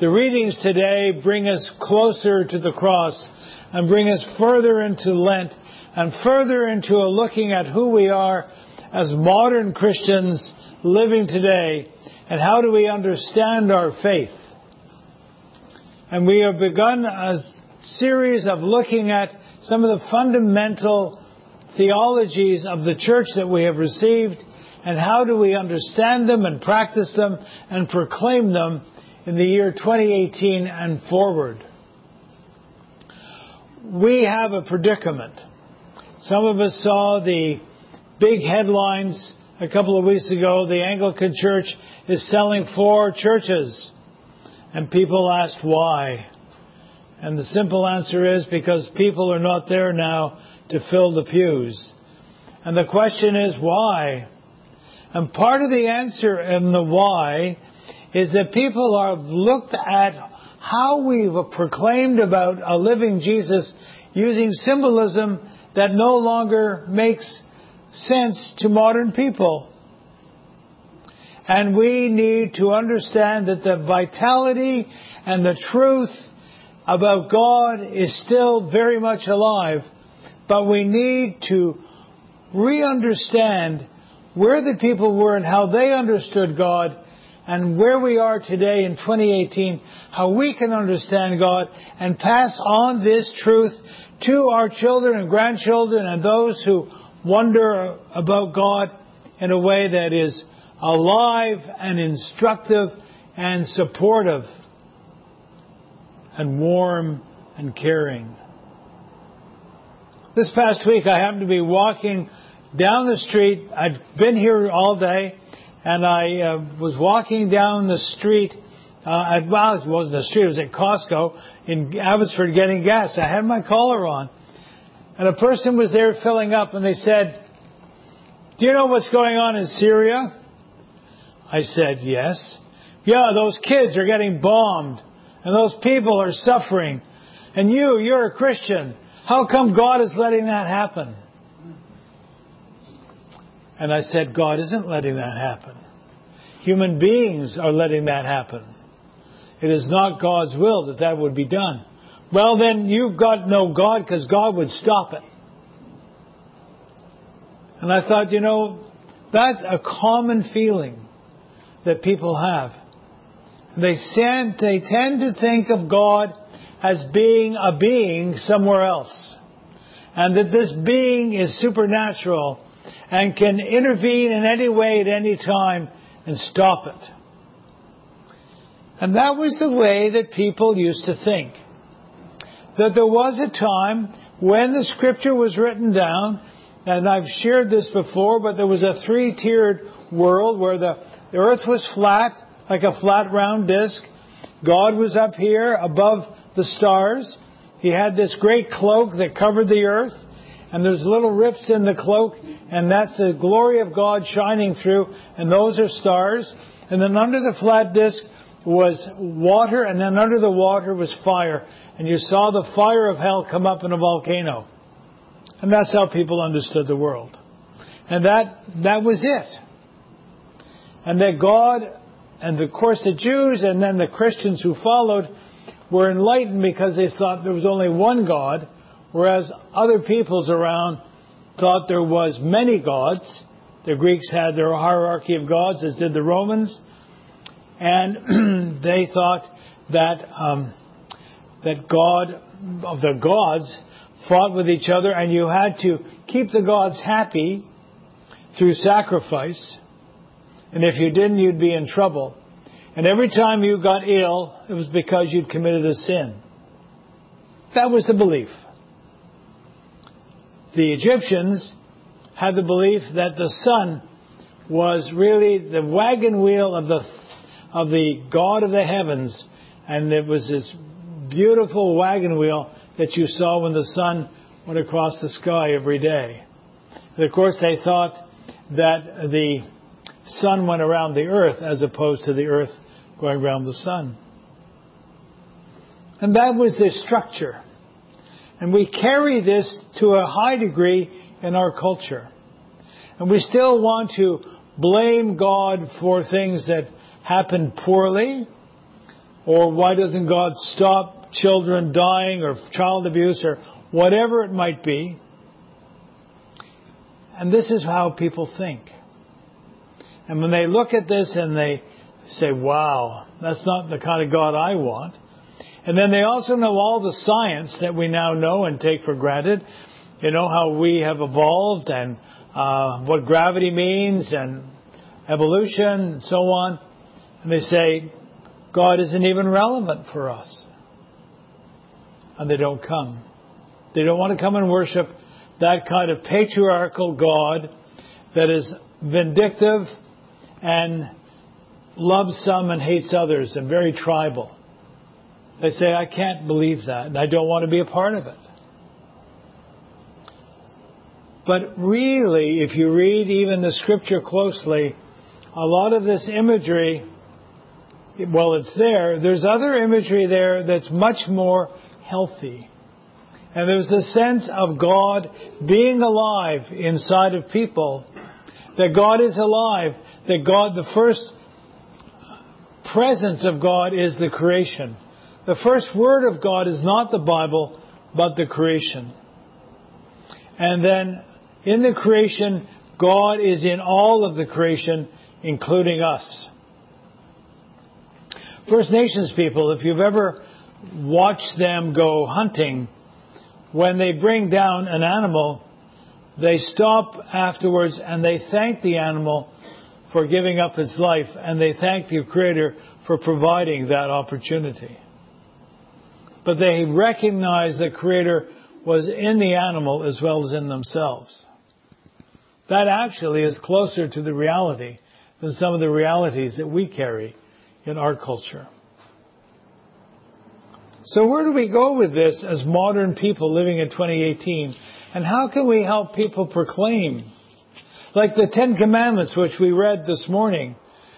The readings today bring us closer to the cross and bring us further into Lent and further into a looking at who we are as modern Christians living today and how do we understand our faith. And we have begun a series of looking at some of the fundamental theologies of the church that we have received and how do we understand them and practice them and proclaim them in the year 2018 and forward. We have a predicament. Some of us saw the big headlines a couple of weeks ago. The Anglican Church is selling 4 churches. And people asked why. And the simple answer is because people are not there now to fill the pews. And the question is why? And part of the answer in the why is that people have looked at how we've proclaimed about a living Jesus using symbolism that no longer makes sense to modern people. And we need to understand that the vitality and the truth about God is still very much alive, but we need to re-understand where the people were and how they understood God, and where we are today in 2018, how we can understand God and pass on this truth to our children and grandchildren and those who wonder about God in a way that is alive and instructive and supportive and warm and caring. This past week I happened to be walking down the street. I'd been here all day, and I was walking down the street. It wasn't the street, it was at Costco in Abbotsford getting gas. I had my collar on. And a person was there filling up, and they said, "Do you know what's going on in Syria?" I said, "Yes." "Yeah, those kids are getting bombed, and those people are suffering. And you're a Christian. How come God is letting that happen?" And I said, God isn't letting that happen. Human beings are letting that happen. It is not God's will that that would be done. Well, then you've got no God because God would stop it. And I thought, that's a common feeling that people have. They tend to think of God as being a being somewhere else. And that this being is supernatural and can intervene in any way at any time and stop it. And that was the way that people used to think. That there was a time when the Scripture was written down, and I've shared this before, but there was a 3-tiered world where the earth was flat, like a flat round disc. God was up here above the stars. He had this great cloak that covered the earth, and there's little rips in the cloak, and that's the glory of God shining through, and those are stars. And then under the flat disc was water, and then under the water was fire. And you saw the fire of hell come up in a volcano. And that's how people understood the world. And that was it. And that God, and of course the Jews and then the Christians who followed were enlightened because they thought there was only one God, whereas other peoples around thought there was many gods. The Greeks had their hierarchy of gods, as did the Romans. And they thought that God, of the gods, fought with each other, and you had to keep the gods happy through sacrifice. And if you didn't, you'd be in trouble. And every time you got ill, it was because you'd committed a sin. That was the belief. The Egyptians had the belief that the sun was really the wagon wheel of the God of the heavens, and it was this beautiful wagon wheel that you saw when the sun went across the sky every day. And of course, they thought that the sun went around the earth as opposed to the earth going around the sun. And that was the structure. And we carry this to a high degree in our culture. And we still want to blame God for things that happen poorly. or why doesn't God stop children dying or child abuse or whatever it might be. And this is how people think. And when they look at this and they say, wow, that's not the kind of God I want. And then they also know all the science that we now know and take for granted. You know, how we have evolved and what gravity means and evolution and so on. And they say, God isn't even relevant for us. And they don't come. They don't want to come and worship that kind of patriarchal God that is vindictive and loves some and hates others and very tribal. They say, I can't believe that and I don't want to be a part of it. But really, if you read even the scripture closely, a lot of this imagery, well, it's there. There's other imagery there that's much more healthy. And there's a sense of God being alive inside of people, that God is alive, that God, the first presence of God is the creation. The first word of God is not the Bible, but the creation. And then in the creation, God is in all of the creation, including us. First Nations people, if you've ever watched them go hunting, when they bring down an animal, they stop afterwards and they thank the animal for giving up its life, and they thank the Creator for providing that opportunity. But they recognize the Creator was in the animal as well as in themselves. That actually is closer to the reality than some of the realities that we carry in our culture. So where do we go with this as modern people living in 2018? And how can we help people proclaim? Like the Ten Commandments, which we read this morning.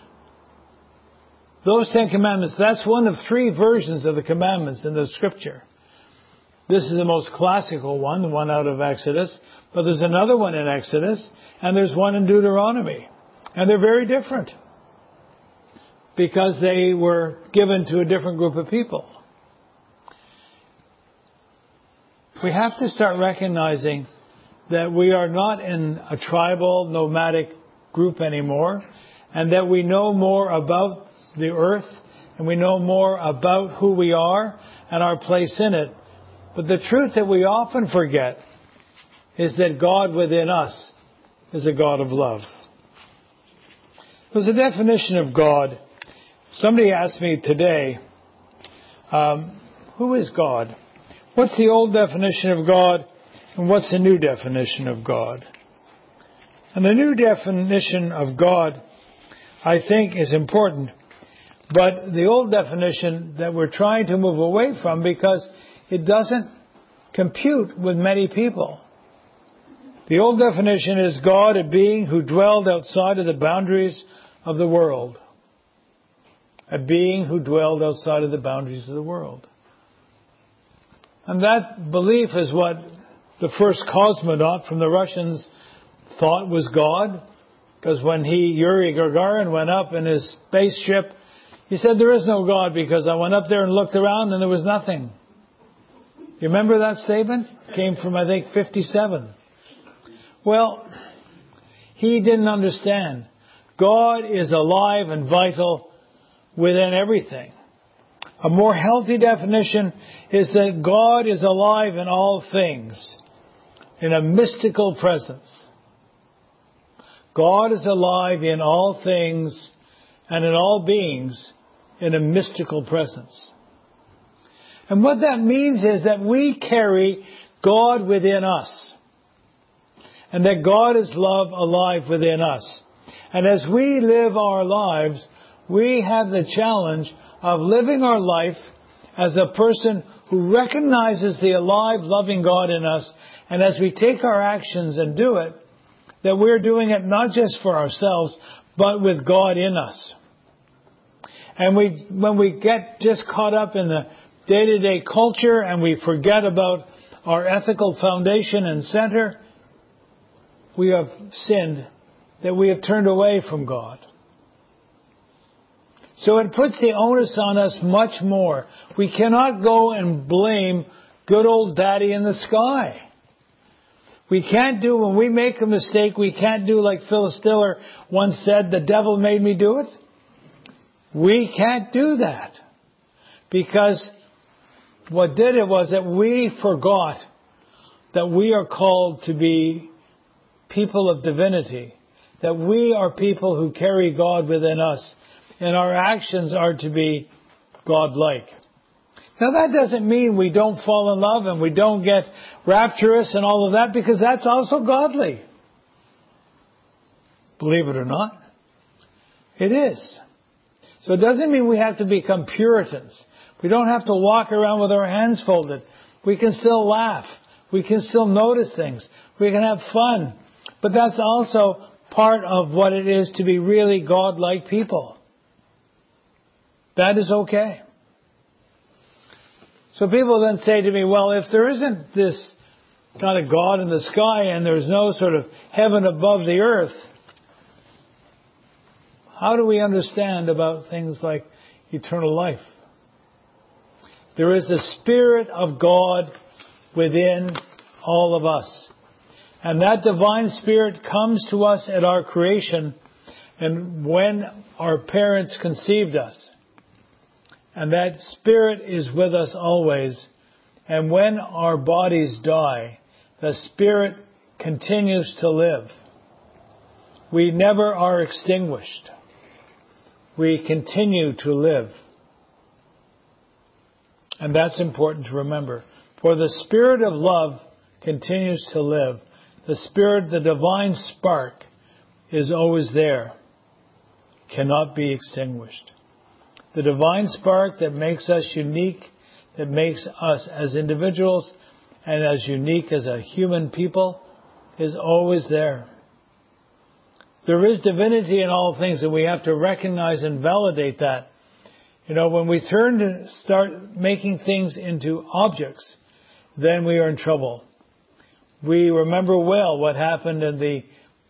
Those Ten Commandments, that's one of 3 versions of the commandments in the Scripture. This is the most classical one, the one out of Exodus. But there's another one in Exodus, and there's one in Deuteronomy. And they're very different, because they were given to a different group of people. We have to start recognizing that we are not in a tribal, nomadic group anymore, and that we know more about the earth, and we know more about who we are and our place in it. But the truth that we often forget is that God within us is a God of love. There's a definition of God. Somebody asked me today, who is God? What's the old definition of God and what's the new definition of God? And the new definition of God, I think, is important. But the old definition that we're trying to move away from, because it doesn't compute with many people. The old definition is God, a being who dwelled outside of the boundaries of the world. A being who dwelled outside of the boundaries of the world. And that belief is what the first cosmonaut from the Russians thought was God. Because when Yuri Gagarin went up in his spaceship, he said, there is no God because I went up there and looked around and there was nothing. You remember that statement? It came from, I think, 57. Well, he didn't understand. God is alive and vital within everything. A more healthy definition is that God is alive in all things, in a mystical presence. God is alive in all things and in all beings in a mystical presence. And what that means is that we carry God within us, and that God is love alive within us. And as we live our lives, we have the challenge of living our life as a person who recognizes the alive, loving God in us. And as we take our actions and do it, that we're doing it not just for ourselves, but with God in us. And when we get just caught up in the day-to-day culture and we forget about our ethical foundation and center, we have sinned, that we have turned away from God. So it puts the onus on us much more. We cannot go and blame good old daddy in the sky. We can't do, when we make a mistake, we can't do like Phyllis Diller once said, the devil made me do it. We can't do that. Because what did it was that we forgot that we are called to be people of divinity. That we are people who carry God within us. And our actions are to be God-like. Now that doesn't mean we don't fall in love and we don't get rapturous and all of that, because that's also godly. Believe it or not. It is. So it doesn't mean we have to become Puritans. We don't have to walk around with our hands folded. We can still laugh. We can still notice things. We can have fun. But that's also part of what it is to be really God-like people. That is okay. So people then say to me, well, if there isn't this kind of God in the sky and there's no sort of heaven above the earth, how do we understand about things like eternal life? There is the Spirit of God within all of us. And that divine Spirit comes to us at our creation and when our parents conceived us. And that Spirit is with us always. And when our bodies die, the Spirit continues to live. We never are extinguished. We continue to live. And that's important to remember. For the Spirit of love continues to live. The Spirit, the divine spark, is always there. Cannot be extinguished. The divine spark that makes us unique, that makes us as individuals and as unique as a human people, is always there. There is divinity in all things, and we have to recognize and validate that. You know, when we turn to start making things into objects, then we are in trouble. We remember well what happened in the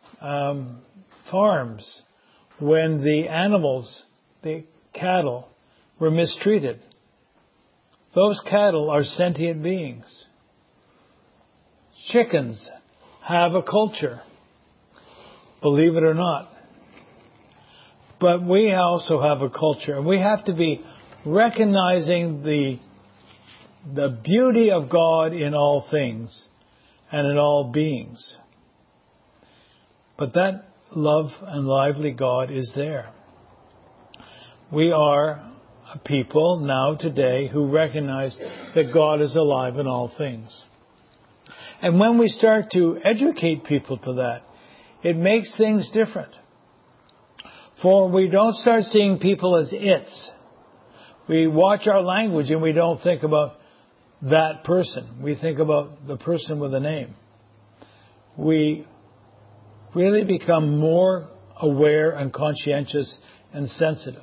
farms when the animals, the cattle, were mistreated. Those cattle are sentient beings. Chickens have a culture, believe it or not. But we also have a culture, and we have to be recognizing the beauty of God in all things and in all beings. But that love and lively God is there. We are a people now today who recognize that God is alive in all things. And when we start to educate people to that, it makes things different. For we don't start seeing people as its. We watch our language and we don't think about that person. We think about the person with a name. We really become more aware and conscientious and sensitive.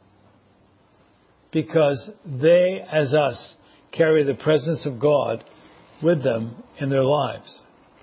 Because they, as us, carry the presence of God with them in their lives.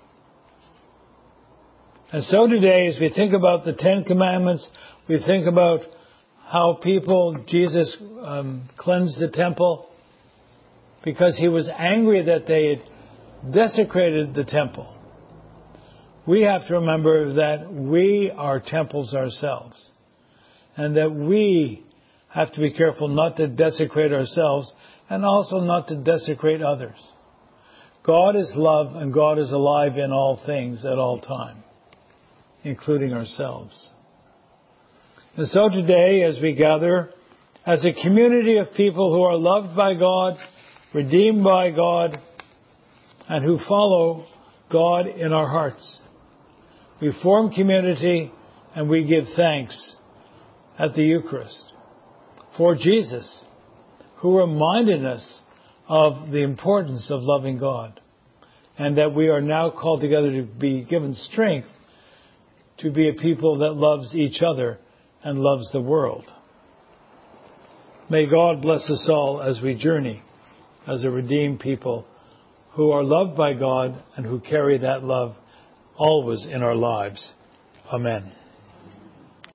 And so today, as we think about the Ten Commandments, we think about how Jesus cleansed the temple because he was angry that they had desecrated the temple. We have to remember that we are temples ourselves and that we have to be careful not to desecrate ourselves and also not to desecrate others. God is love and God is alive in all things at all time, including ourselves. And so today, as we gather as a community of people who are loved by God, redeemed by God, and who follow God in our hearts, we form community and we give thanks at the Eucharist for Jesus, who reminded us of the importance of loving God, and that we are now called together to be given strength to be a people that loves each other and loves the world. May God bless us all as we journey as a redeemed people who are loved by God and who carry that love always in our lives. Amen.